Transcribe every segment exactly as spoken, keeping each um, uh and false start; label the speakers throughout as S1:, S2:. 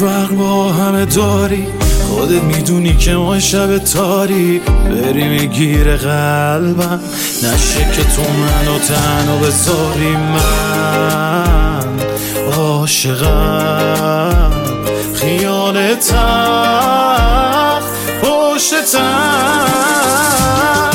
S1: فرق با همه داری، خودت میدونی که ما شب تاری بریم گیر قلبم نشه که تو منو تنها بذاری. من عاشقم خیالتم پشتم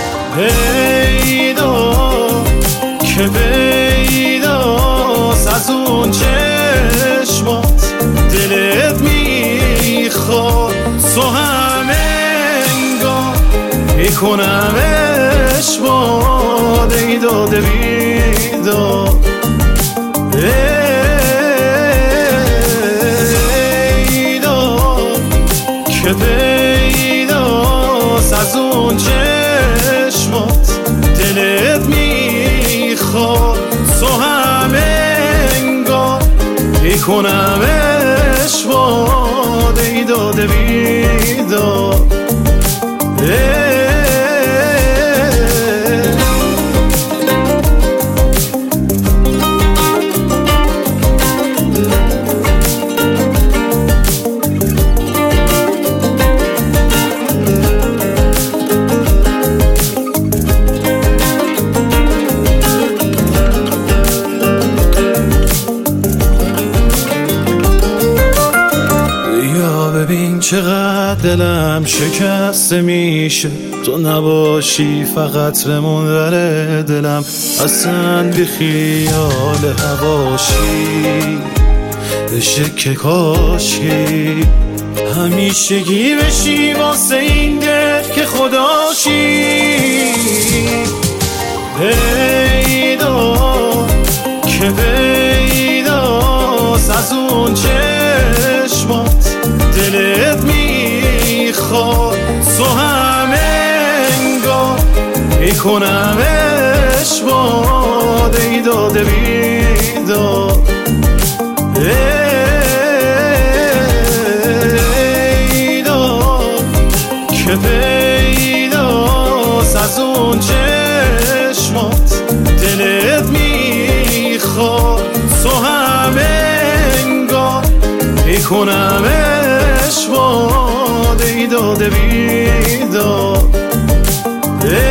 S1: پیدا که پیداست از اون چشمات دلت میخواد تو همینگاه میکنم اشباد ای داده بیداد ای داد که پیداست از اون چشمات دلت میخواد تو همینگاه میکنم اشباد ای داده بیداد. ببین چقدر دلم شکسته میشه تو نباشی فقط بمون بره دلم اصلا بی خیال هواشی بشه که کاشی همیشگی بشی واسه این دل که خداشی. پیدا که پیداست از اون چشمات دلت میخواد تو همینگاه میکنم اشباد ای داده بیداد. ای داد که پیداست از اون چشمات دلت میخواد تو همینگاه میکنم اشباد ای داده بیداد.